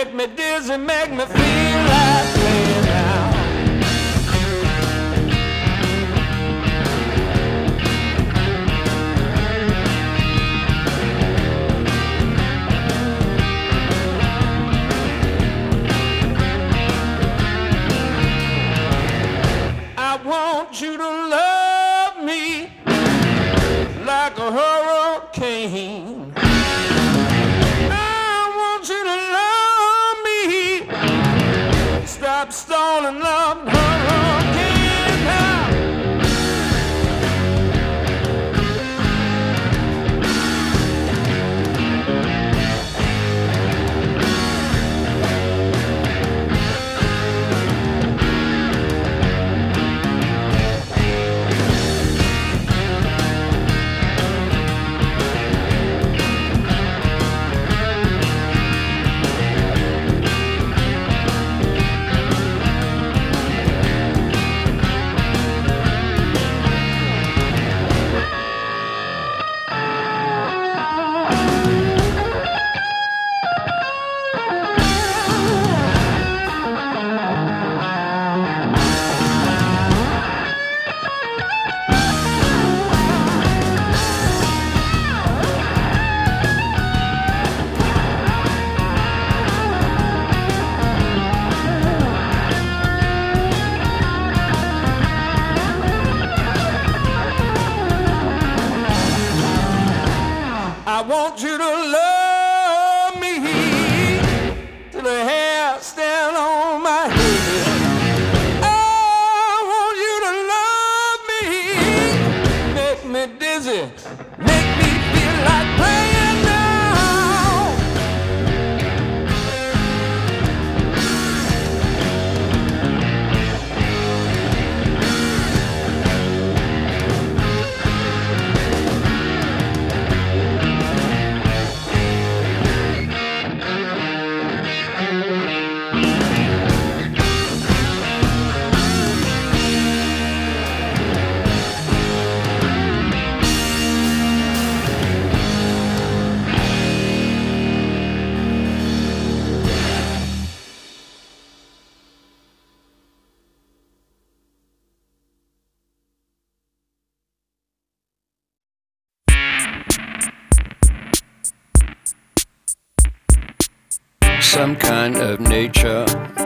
make me dizzy, make me feel like playing now. I want you to love me like a hurricane. I want you to love me. Stop stalling up, hurricane now. I want you to love me till the hair stand on my head. I want you to love me, make me dizzy, make me feel like playing now. Some kind of nature,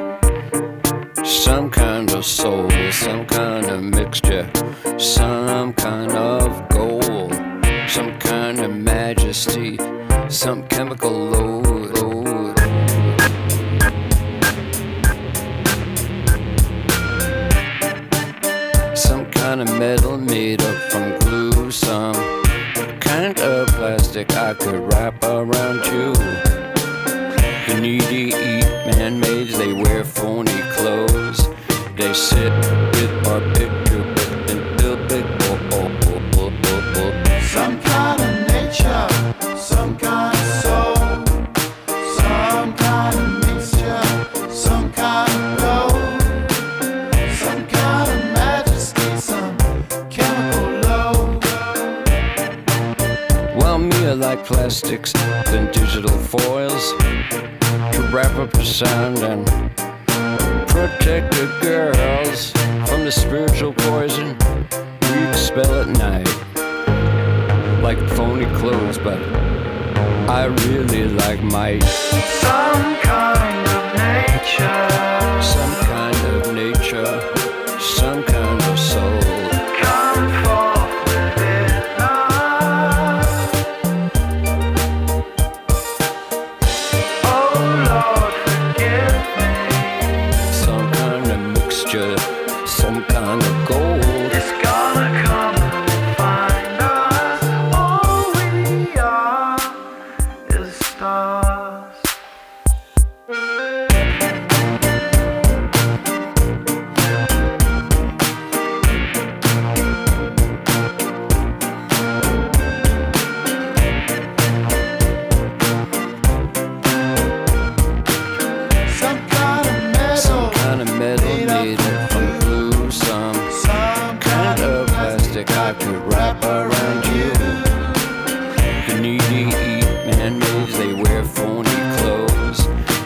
some kind of soul, some kind of mixture, some kind of gold, some kind of majesty, some chemical load. Some kind of metal made up from glue, some kind of plastic I could wrap around you. The needy eat man-mades, they wear phony clothes. They sit with our picture and build big Some kind of nature, some kind of soul, some kind of mixture, some kind of gold, some kind of majesty, some chemical load. Well, me, I like plastics than digital foils to wrap up the sound and protect the girls from the spiritual poison we expel at night. Like phony clothes, but I really like might. Some kind of nature, Some kind of nature, some kind of soul. come forth with it now. Oh Lord, forgive me. Some kind of mixture, some kind of gold. It's gonna come and find us. All we are is stars.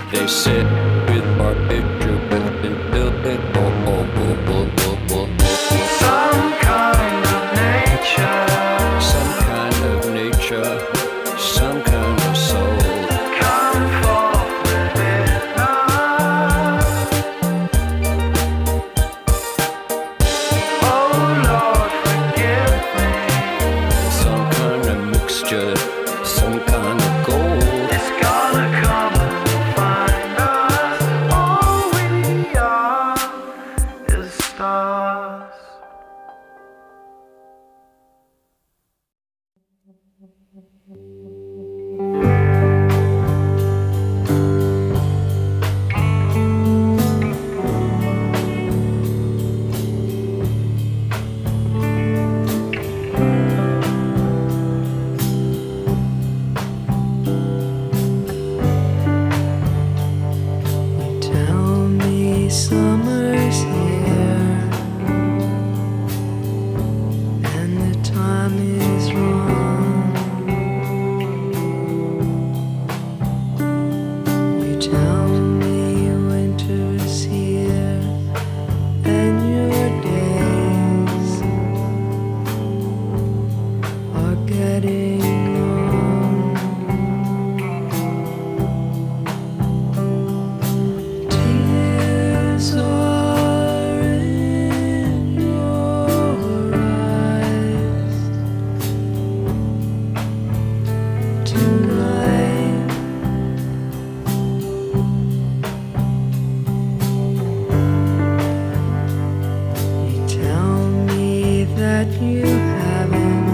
They sit with our picture and build it. Some kind of nature. Some kind of nature. Some kind of soul. Come forth within us. Oh Lord, forgive me. Some kind of mixture. Some kind of gold. It's gonna come and find us. All we are is stars. Tell me summer's here and the time is wrong. You tell me winter's here and your days are getting long. Tears are in your eyes tonight. You tell me that you haven't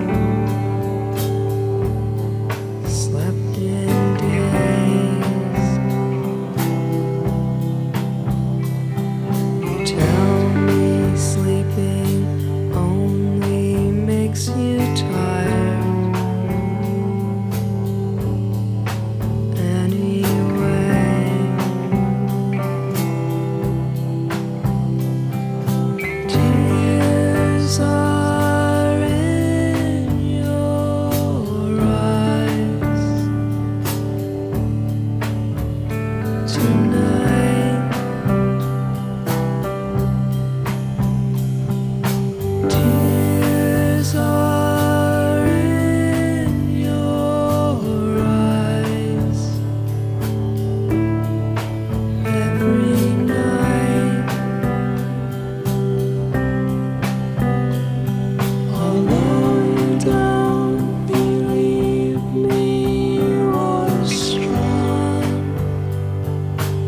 slept in days. You tell me sleeping only makes you tired. Anyway, tears are in your eyes tonight. Tears are in your eyes every night. Although you don't believe me, you are strong.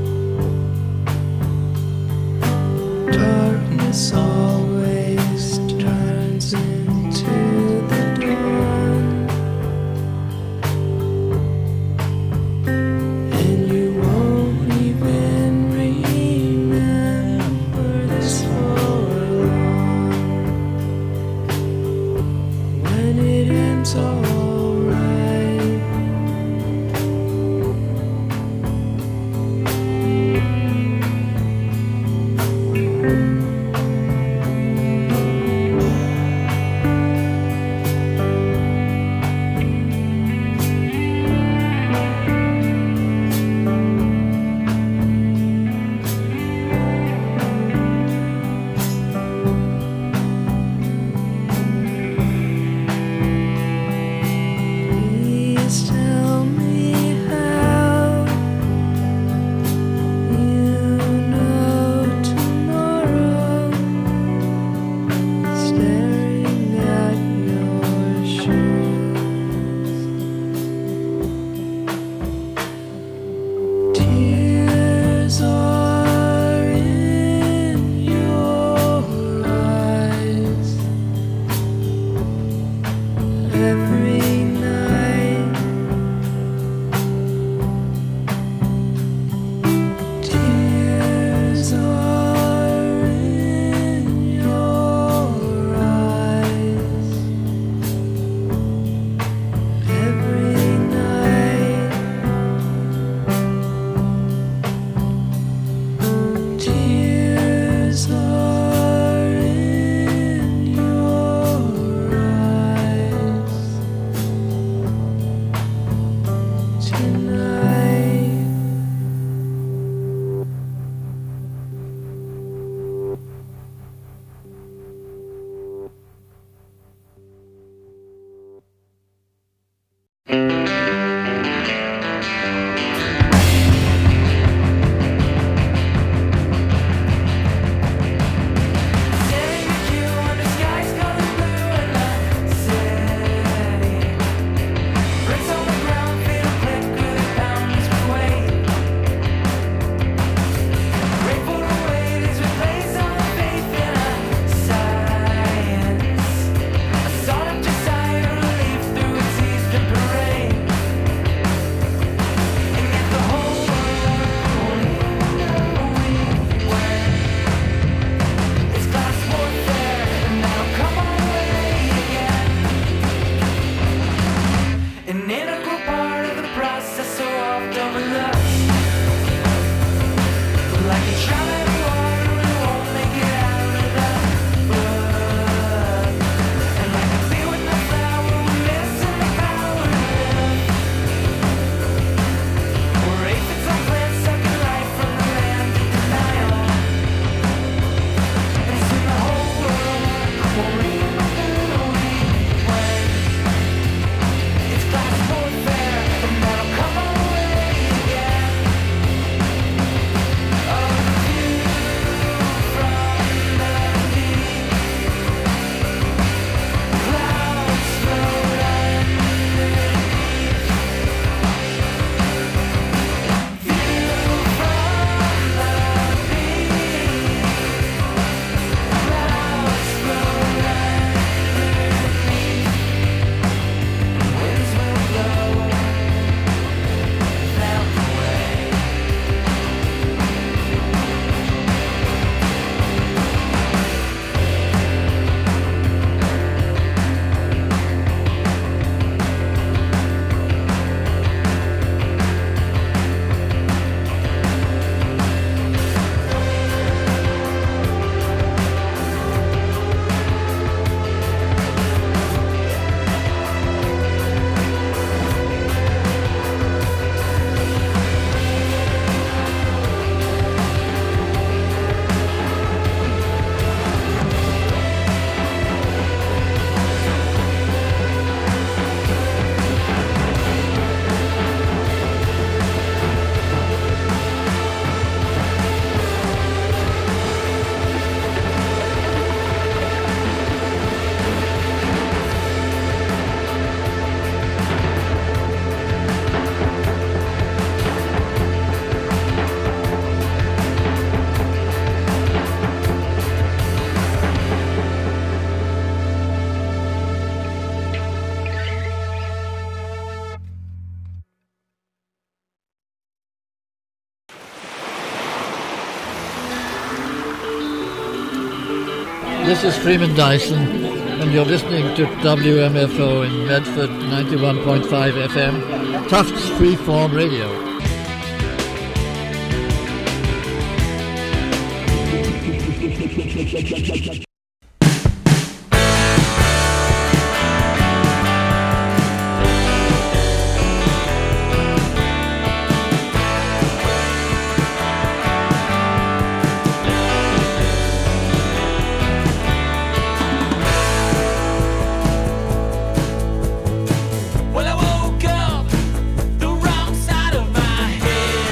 This is Freeman Dyson, and you're listening to WMFO in Medford, 91.5 FM, Tufts Freeform Radio.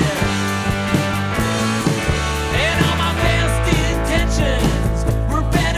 Better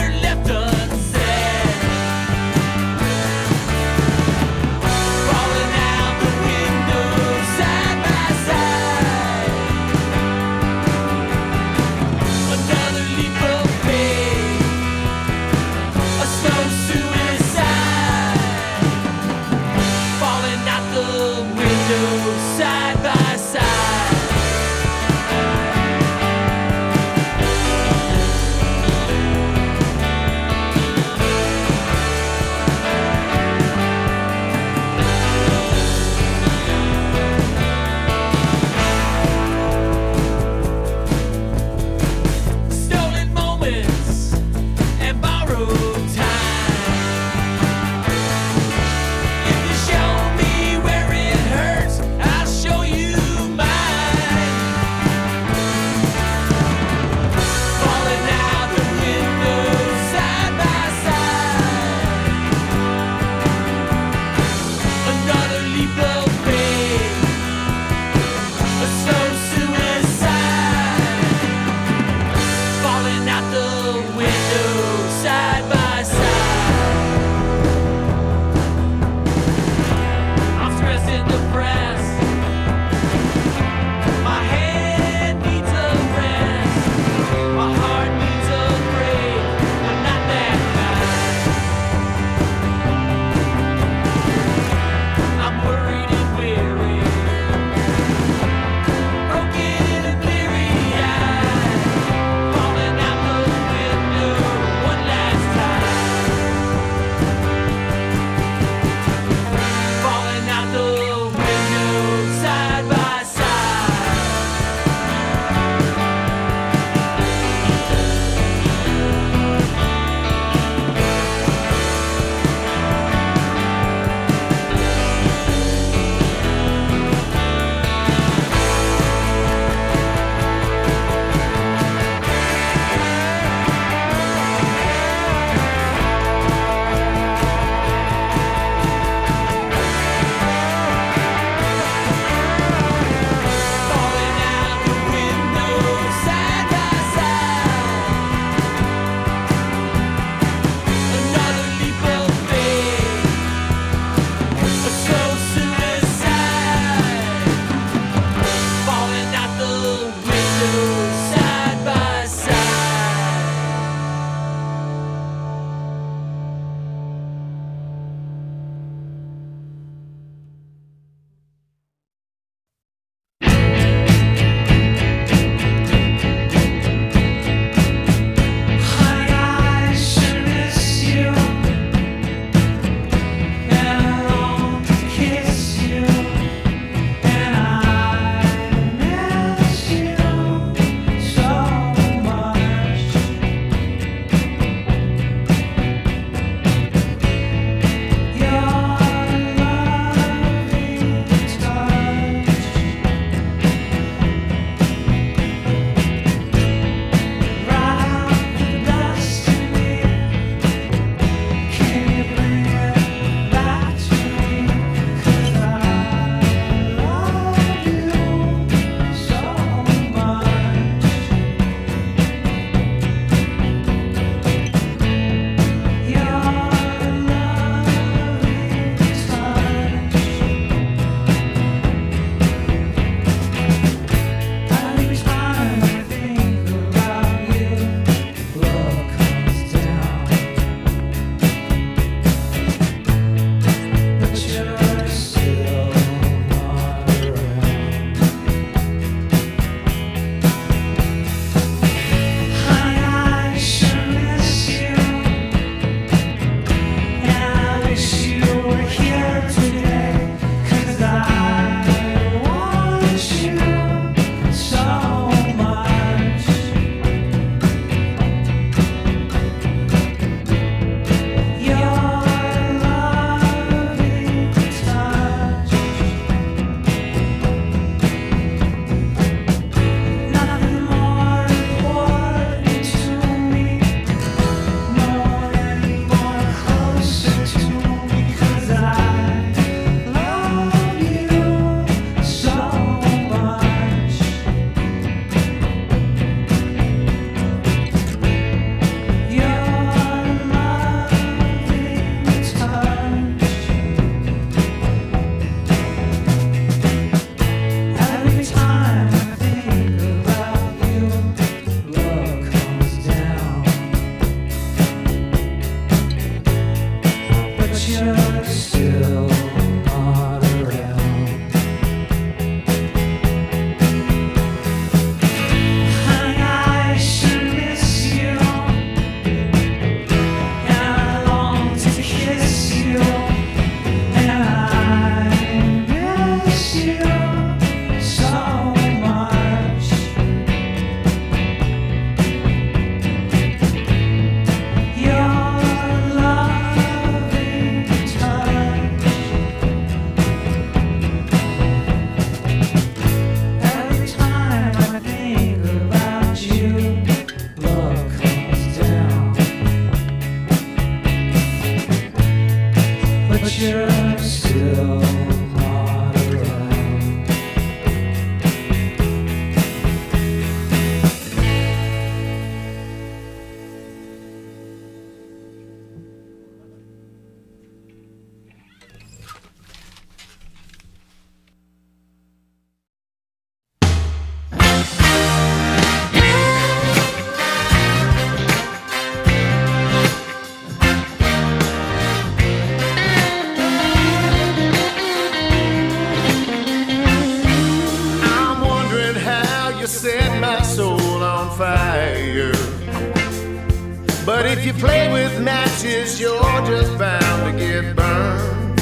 you set my soul on fire. But if you play with matches, you're just bound to get burned.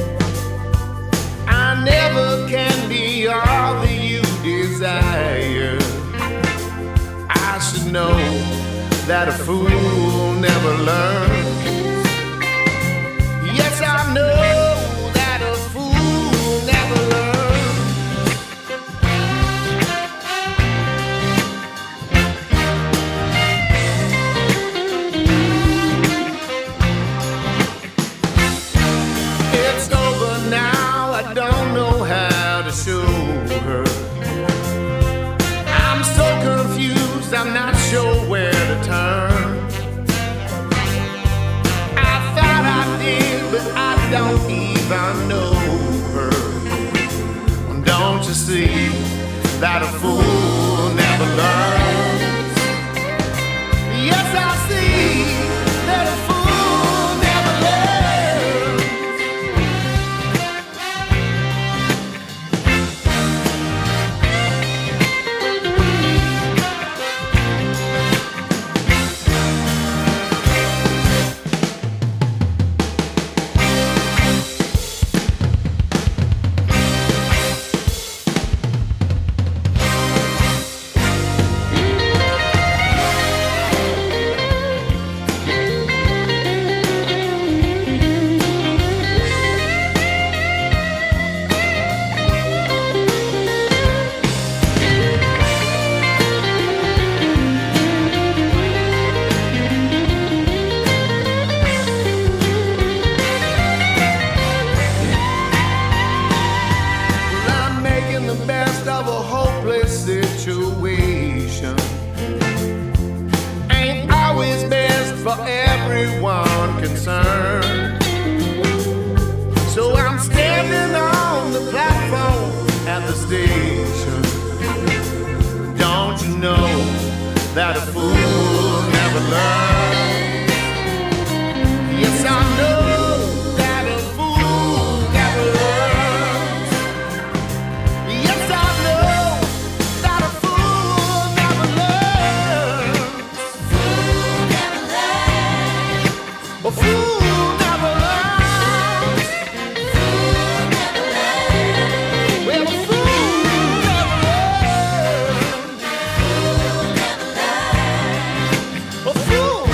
I never can be all that you desire. I should know that a fool never learns. Yes, I know that a fool never learns. It's over now, I don't know how to show her. I'm so confused, I'm not sure where to turn. I thought I did, but I don't even know her. Don't you see that a fool never learns? Yes, I see that a fool never learns. Situation ain't always best for everyone concerned. So I'm standing on the platform at the station. Don't you know that a fool never learns? Yes, I know that a fool never learns. Yes, I know. A fool never learns. Well, a fool never learns. A fool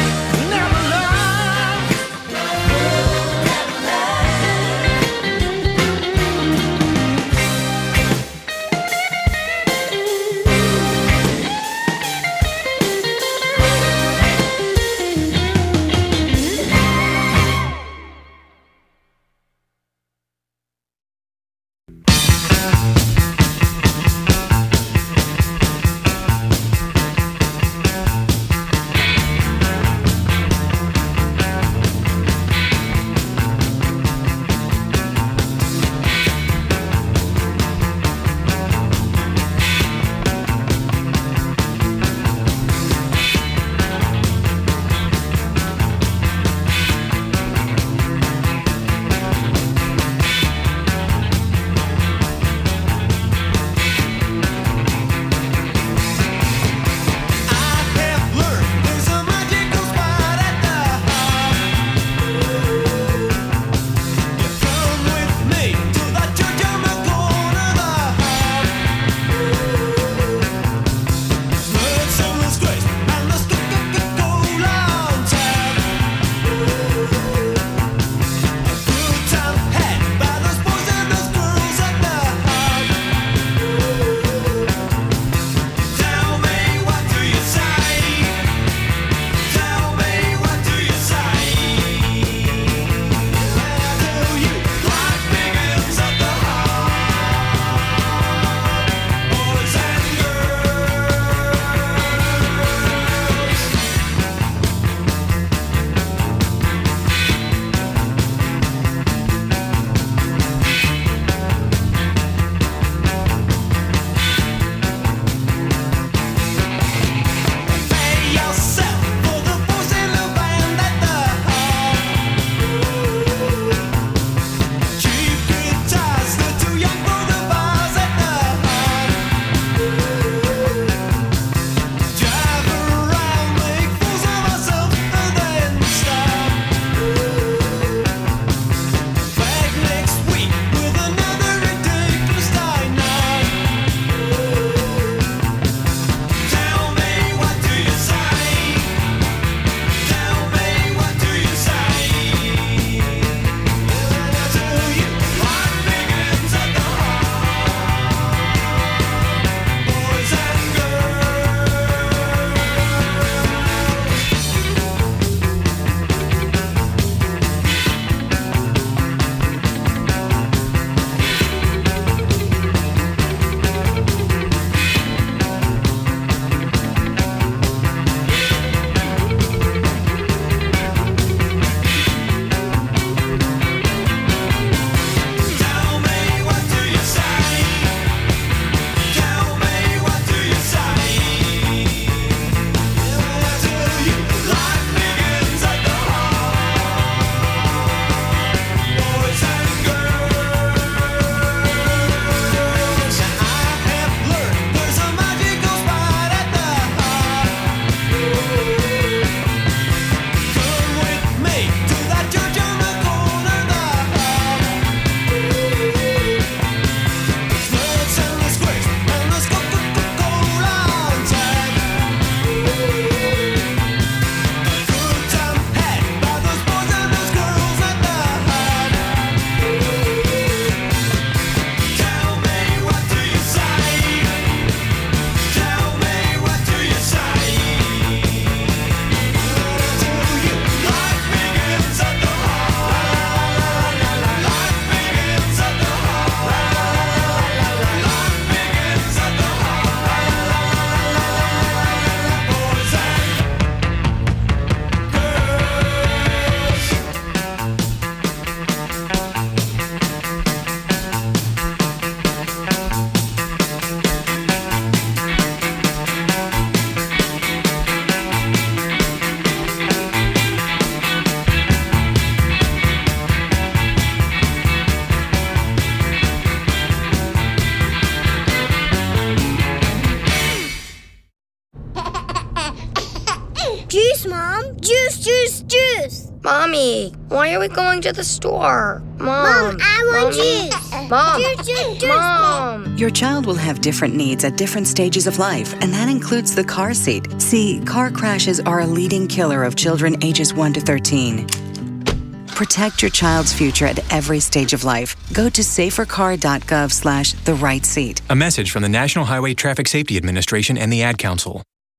Juice, juice, juice. Mommy, why are we going to the store? Mom, I want juice. Mom. Juice, juice, juice. Mom. Your child will have different needs at different stages of life, and that includes the car seat. See, car crashes are a leading killer of children ages 1 to 13. Protect your child's future at every stage of life. Go to safercar.gov/the-right-seat. A message from the National Highway Traffic Safety Administration and the Ad Council.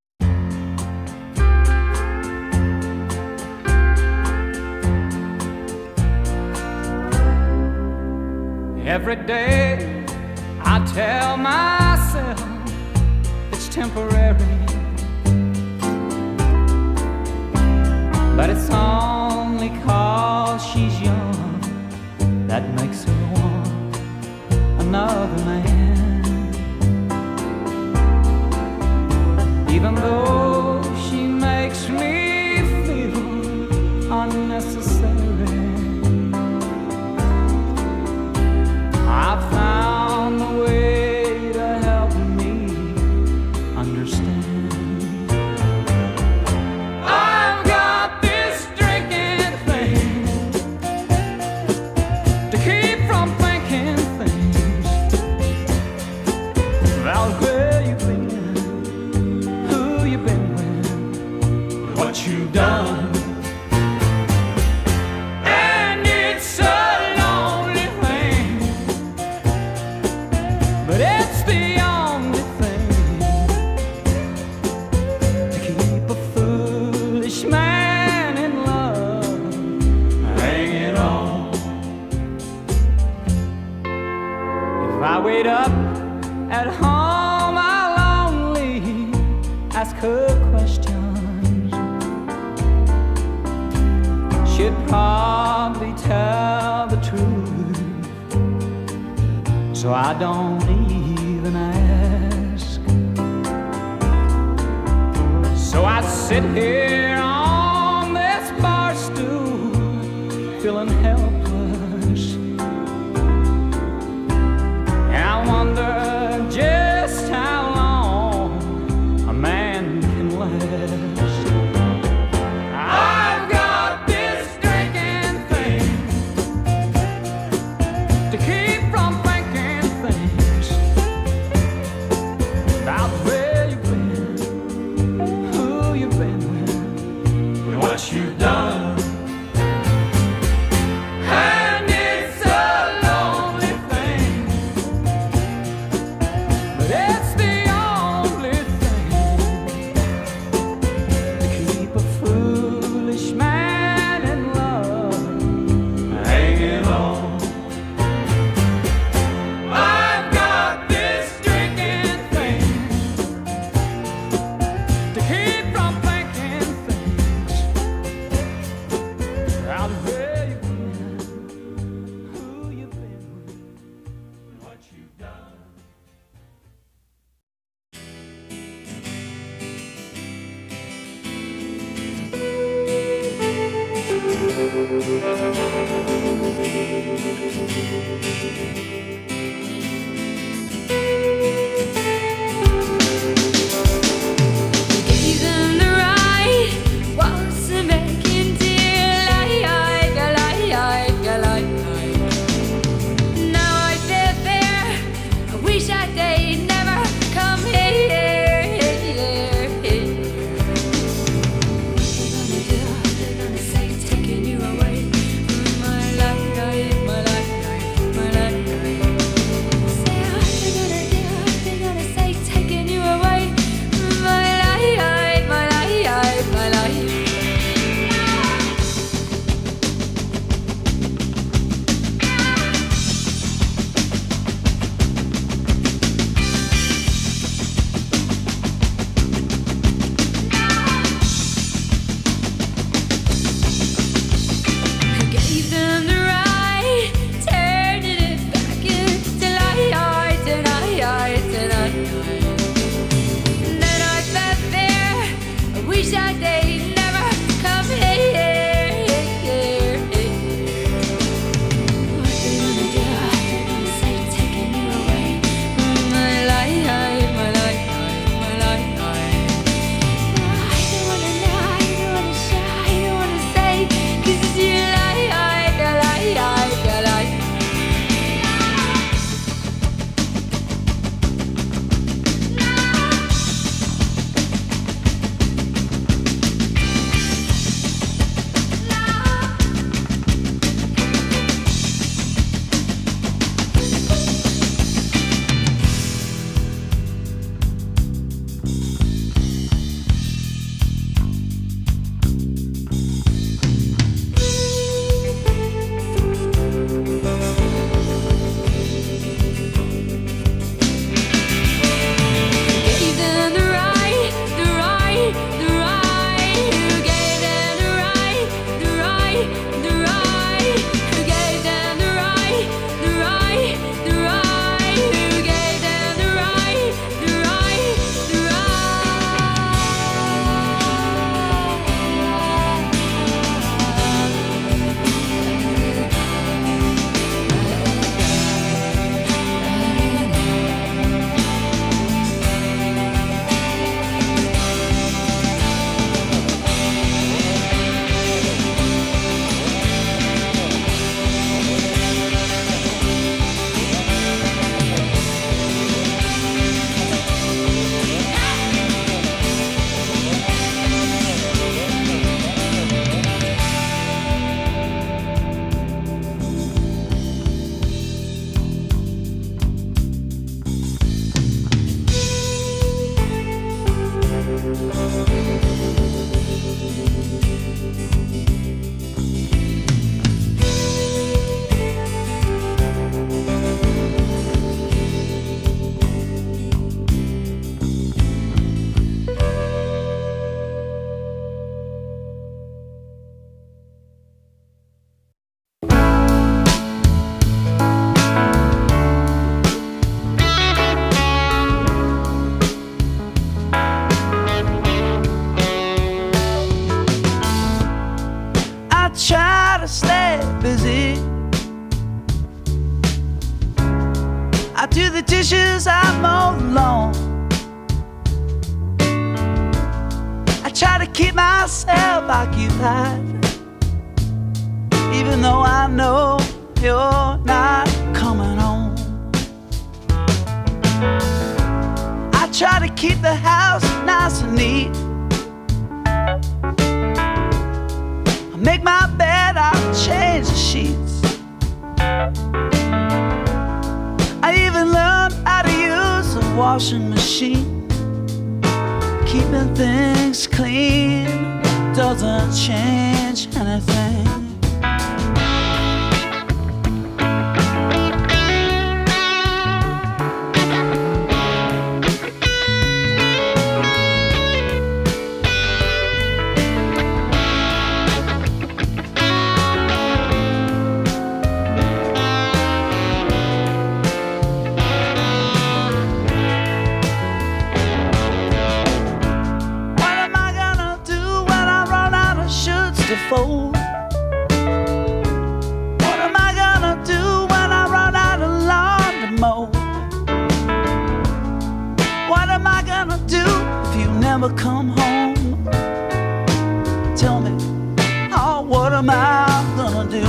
Every day I tell myself it's temporary, but it's only 'cause she's young that makes her want another man. Even though she makes me feel unnecessary, I found a way to help me understand. I've got this drinking thing to keep from thinking things about where you've been, who you've been with, what you've done. Wait up at home, I'll only ask her questions. She'd probably tell the truth, so I don't even ask. So I sit here on this bar stool, feeling helpless. I wonder just how long a man can last. I've got this drinking thing to keep from thinking things about where you've been, who you've been with, dishes, I mow the lawn. I try to keep myself occupied, even though I know you're not coming home. I try to keep the house nice and neat. I make my bed, I change the sheets. I even learned how to use a washing machine. Keeping things clean doesn't change anything. Fold. What am I gonna do when I run out of lawn to mow? What am I gonna do if you never come home? Tell me, oh, what am I gonna do?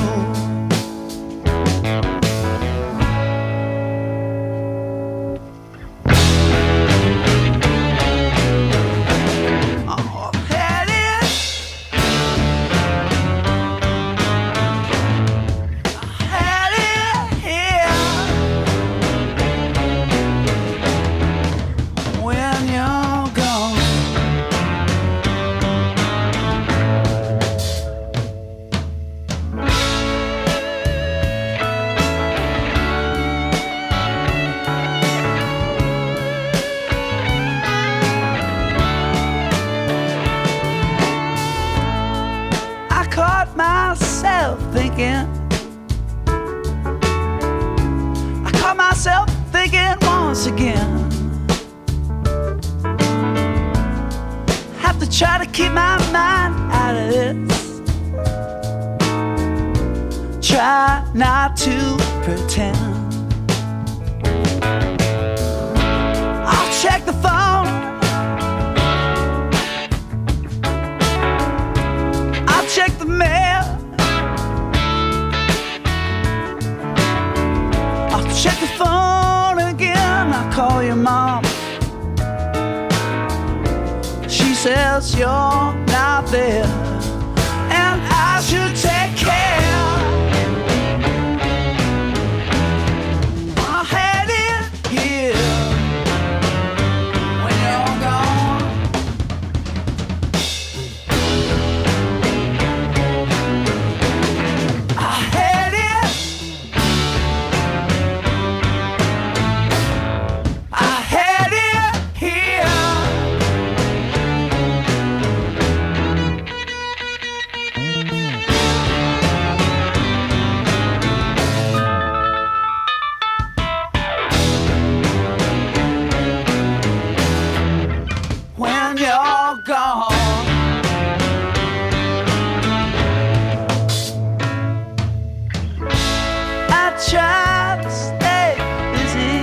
I caught myself thinking once again. Have to try to keep my mind out of this. Try not to pretend. I'll check the phone. I'll check the mail. Check the phone again, I call your mom. She says you're not there, and I should take care. I had it here when you're gone. I had it. Try to stay busy.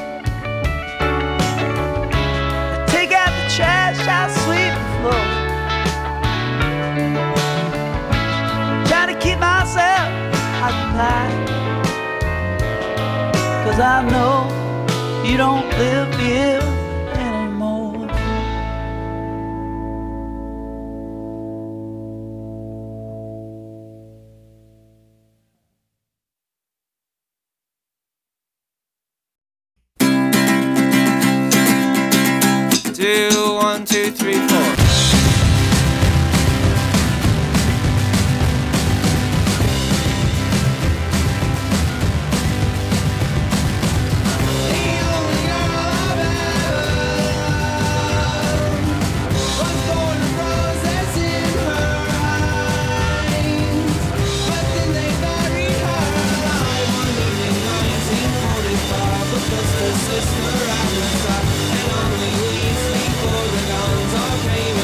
I take out the trash, I sweep the floor. Try to keep myself occupied, 'cause I know you don't live here anymore. Do 1, 2, 3, 4. Sister, and only we sleep for the guns are playing.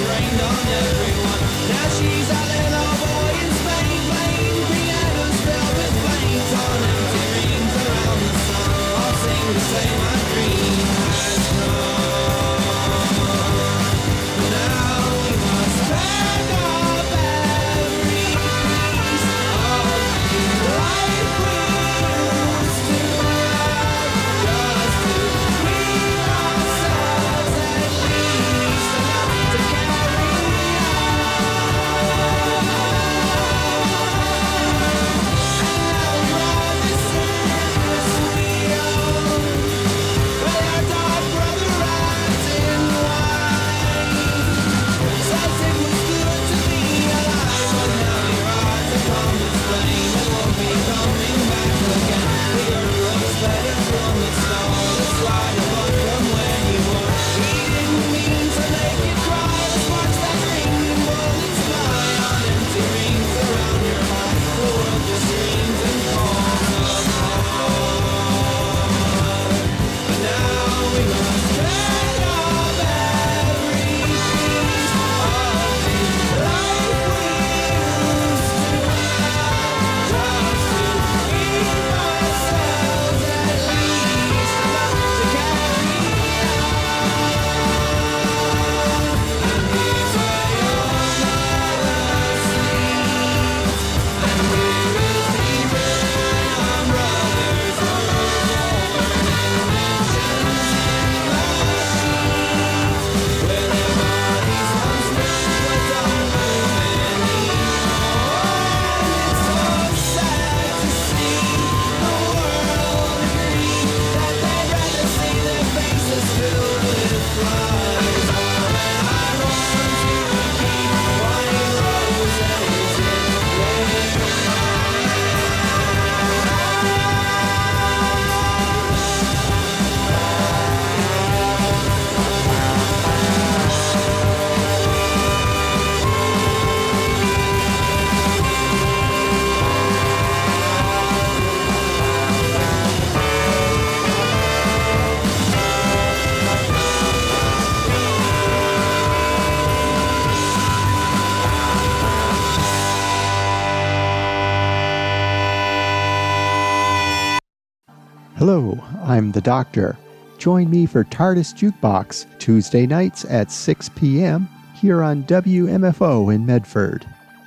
Hello, I'm the Doctor. Join me for TARDIS Jukebox Tuesday nights at 6 p.m. here on WMFO in Medford.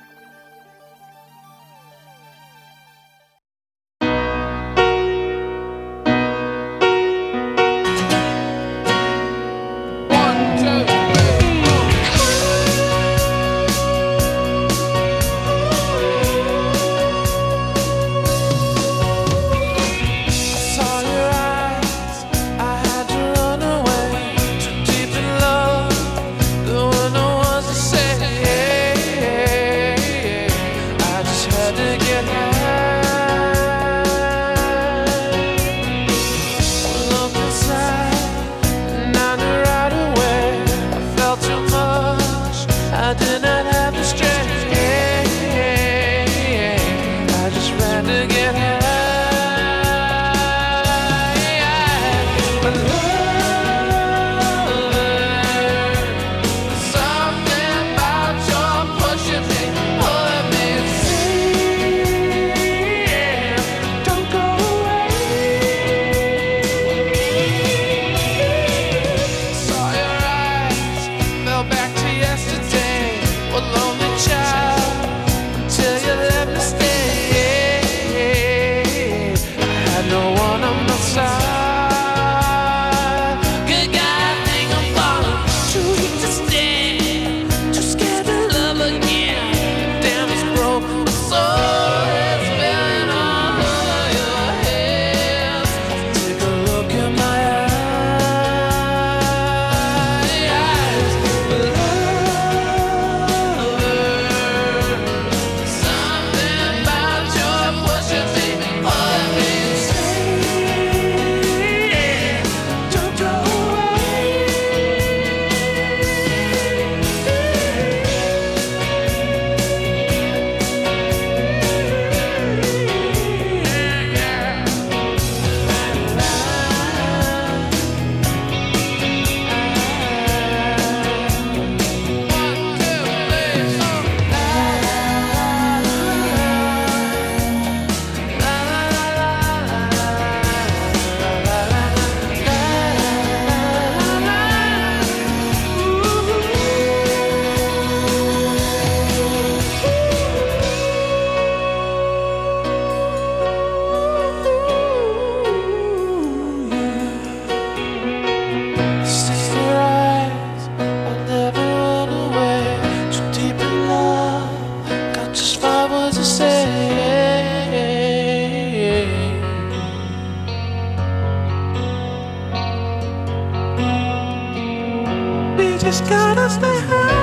just gotta stay high.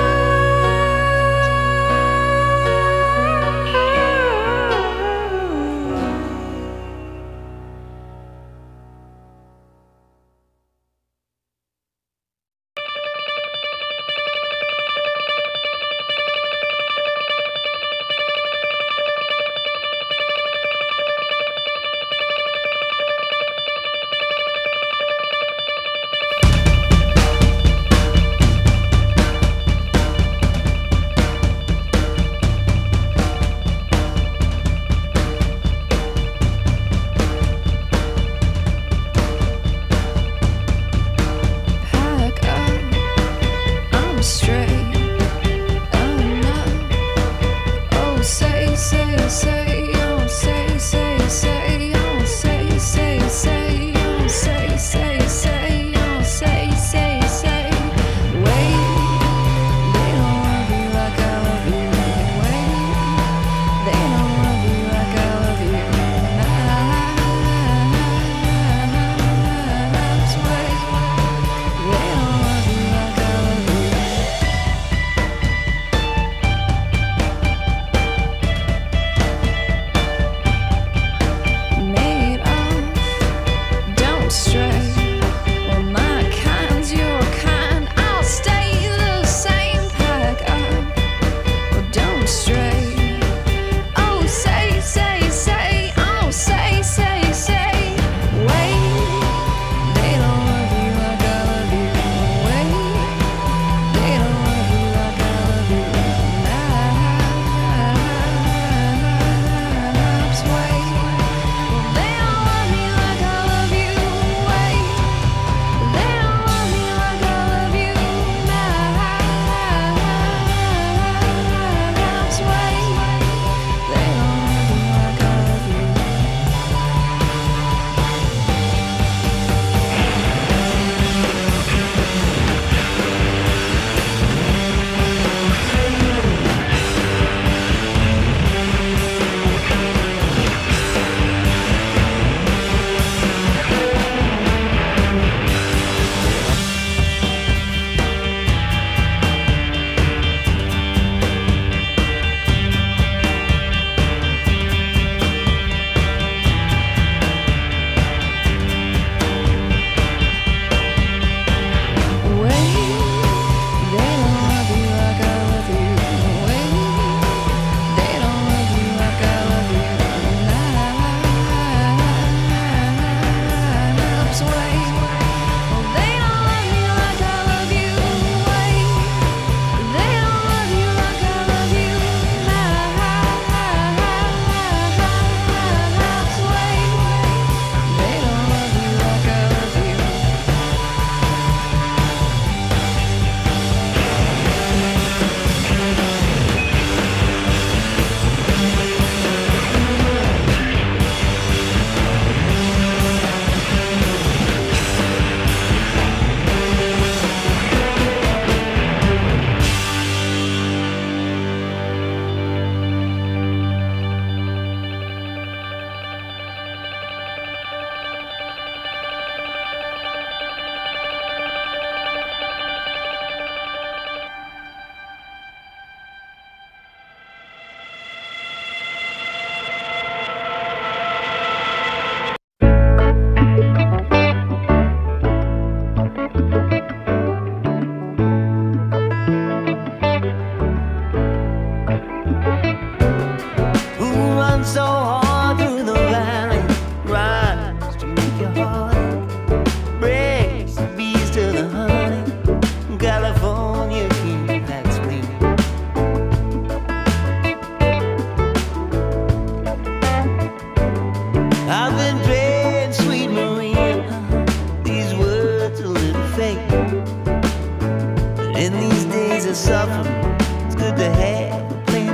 means there's suffering. It's good to have a plan.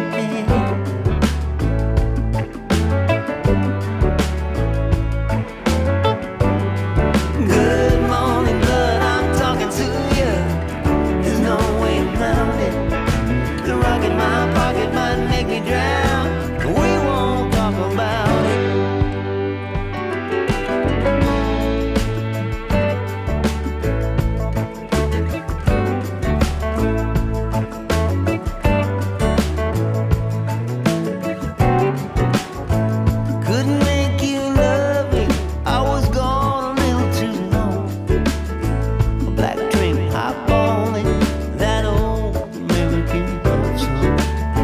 Good morning, blood, I'm talking to you. There's no way around it. The rock in my pocket might make me drown. We won't talk about it. Couldn't make you love me. I was gone a little too long. A black train eyeballing that old American love song.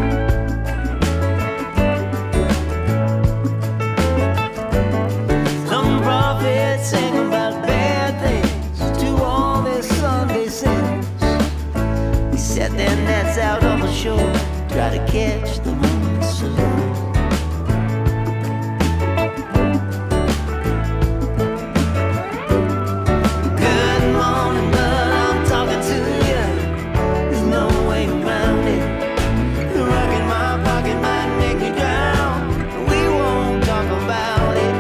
Some prophets sing about bad things to all their Sunday sins. They set their nets out on the shore, try to catch the morning sun. Good morning, blood, I'm talking to you. There's no way around it. The rock in my pocket might make me drown. We won't talk about it.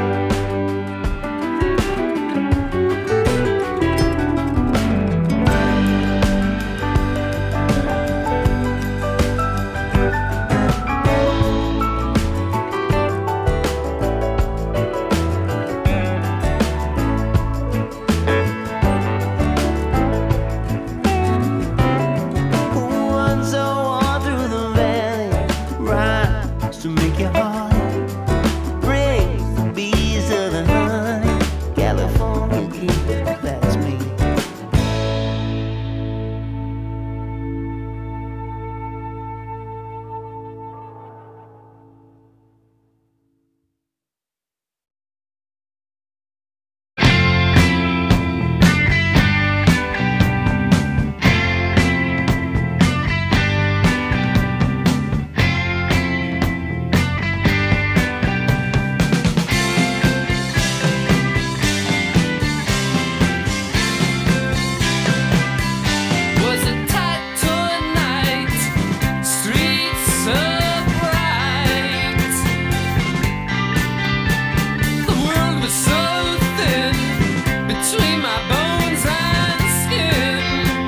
One so on through the valley, rhymes to make your heart brings the bees of the honey. California kid, that's me. Was a tight night, streets so bright. The world was so thin between my bones and skin.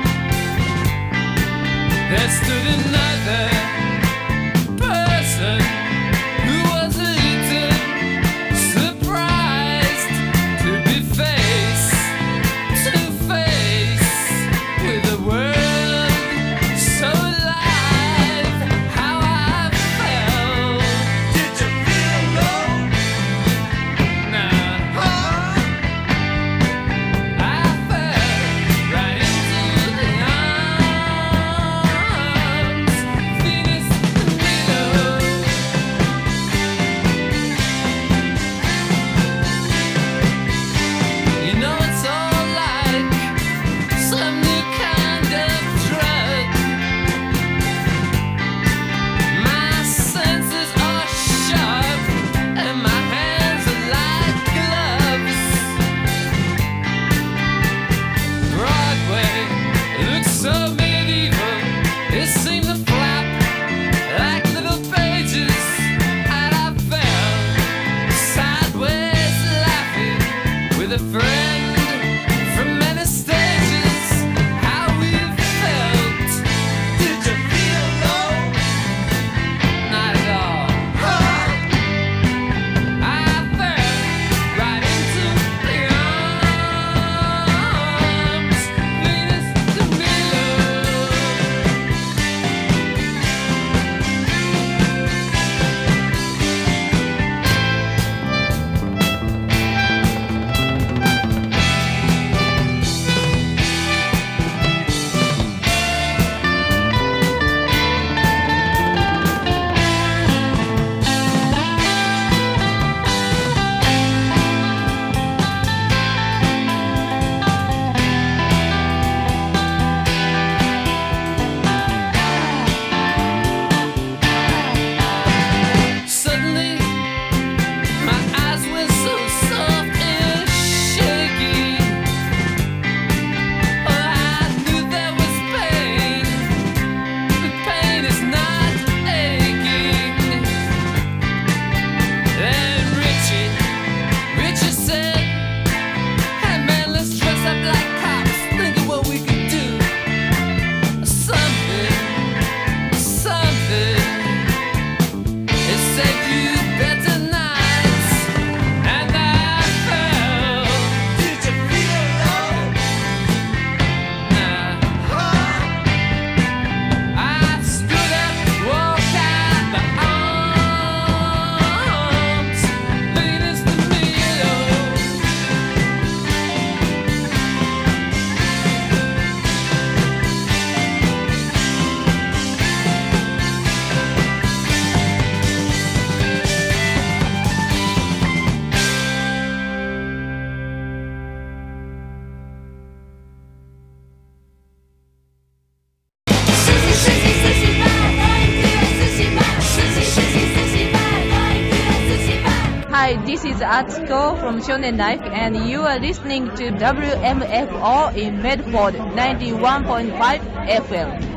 There stood another person who was a little surprised to be face to face with a world so alive. How I felt. Did you feel low? Nah. I fell right into the arms, feeling Atsuko from Shonen Life, and you are listening to WMFO in Medford 91.5 FM.